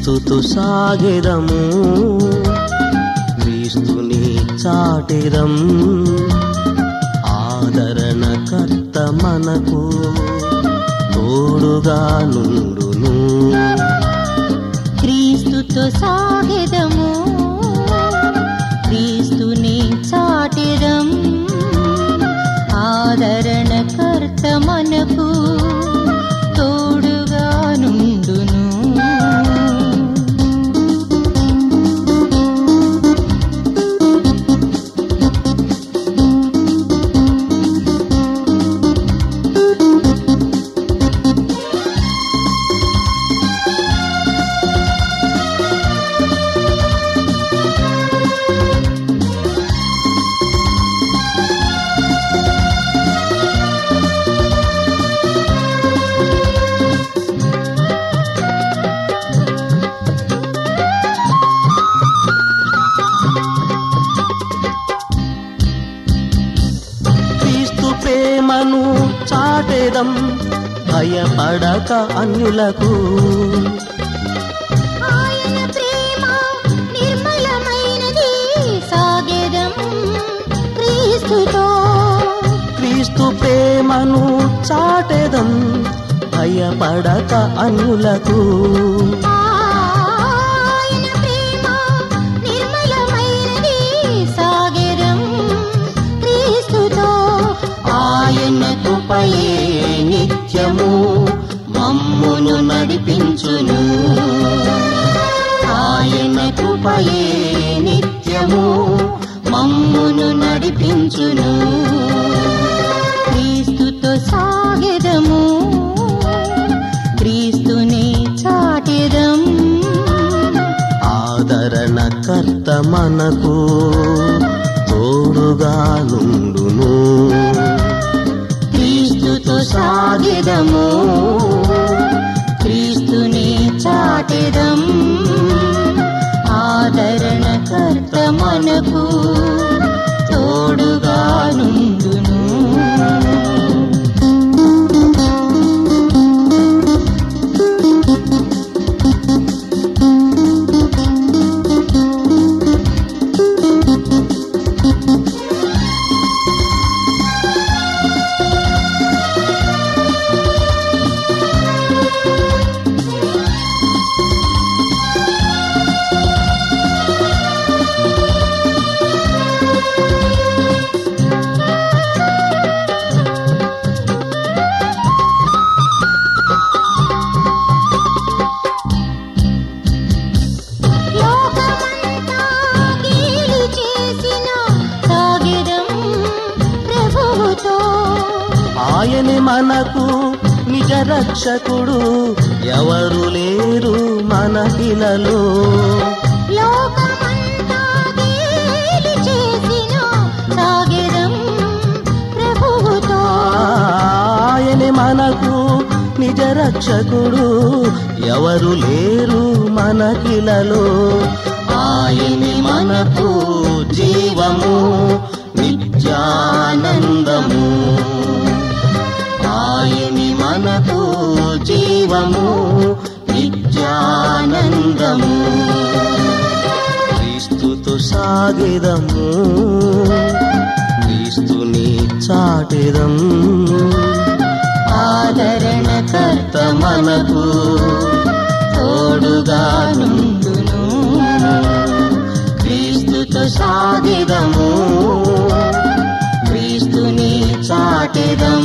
క్రీస్తుతో సాగెదము, క్రీస్తుని చాటెదం, ఆదరణకర్త మనకు తోడుగా నుండును. క్రీస్తుతో సాగెదము, క్రీస్తుని చాటెదం, ఆదరణకర్త మనకు తోడుగా నుండును. ప్రేమను చాటెదం, భయపడక అన్యులకు. ఆయన ప్రేమ నిర్మలమైనది, సాగెదం క్రీస్తుతో. క్రీస్తు ప్రేమను చాటెదం, భయపడక అన్యులకు. ఆయన ప్రేమ నిర్మలమైనది, సాగెదం క్రీస్తుతో. ఆయన కృపయే నిత్యము మమ్మును నడిపించును. ఆయన కృపయే నిత్యము మమ్మును నడిపించును. క్రీస్తుతో సాగెదము, క్రీస్తుని చాటెదం, ఆదరణకర్త మనకు తోడుగా నుండును. క్రీస్తుతో సాగెదము, క్రీస్తుని చాటెదం, ఆదరణకర్త మనకు తోడుగా నుండును. ఆయనే మనకు నిజ రక్షకుడు, ఎవరు లేరు మనకిలలో. లోకమంతా గేలి చేసిన, సాగెదం ప్రభువుతో. ఆయనే మనకు నిజ రక్షకుడు, ఎవరు లేరు మనకిలలో. ఆయనే మనకు జీవము, నిత్యానందము. ఆయని మనకు జీవము, నిత్యానందము. క్రీస్తుతో సాగెదము, క్రీస్తుని చాటెదం, ఆదరణకర్త మనకు తోడుగా నుండును. క్రీస్తుతో సాగెదము, క్రీస్తుని చాటెదం,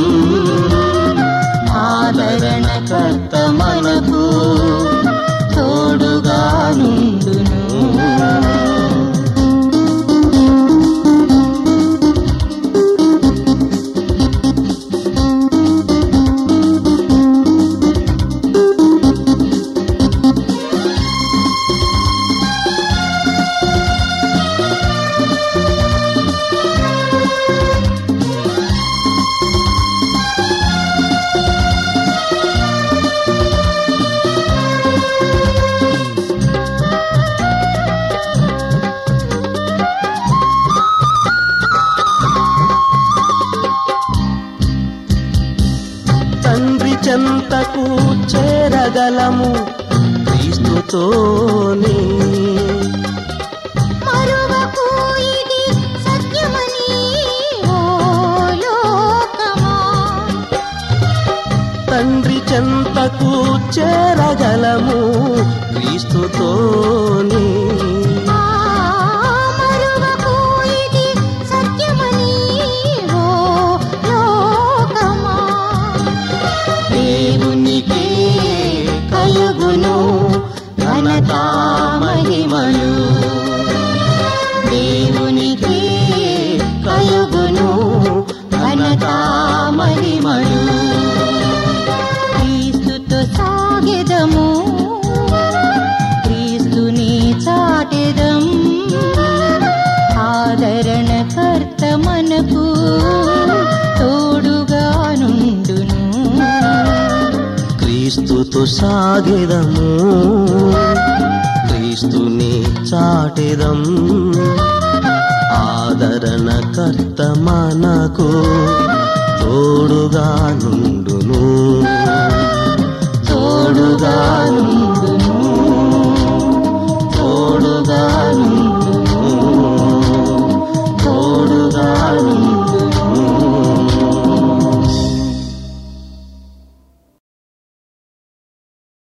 ఆదరణకర్త మనకు తోడుగా నుండును. చెంతకు చేరగలము, క్రీస్తు క్రీస్తుతోని. మరువకు ఇది సత్యమని ఓ లోకమా, తండ్రి చెంతకు చేరగలము క్రీస్తుతోని. మరువకు ఇది సత్యమని ఓ లోకమా. దేవునికి కలుగును ఘనత మహిమలు, దేవునికి కలుగును ఘనత మహిమలు. క్రీస్తుతో సాగెదము, క్రీస్తుని చాటెదం, ఆదరణకర్త మనకు తోడుగా నుండును. క్రీస్తుతో సాగెదము, క్రీస్తుని చాటెదం, ఆదరణకర్త మనకు తోడుగా నుండును.